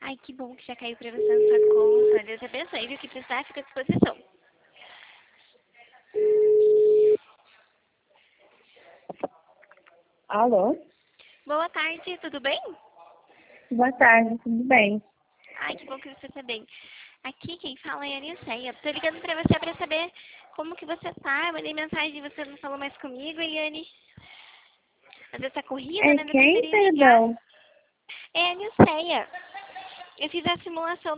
Ai, que bom que já caiu pra você na sua conta. Deus abençoe, viu? Que precisar, fica à disposição. Alô? Boa tarde, tudo bem? Boa tarde, tudo bem? Ai, que bom que você está bem. Aqui quem fala é a Elianeia. Tô ligando pra você pra saber como que você tá. Eu mandei mensagem e você não falou mais comigo, Eliane. Às vezes tá corrida, É né? Eu quem, preferi ligar. perdão? É a Elianeia. Eu fiz a simulação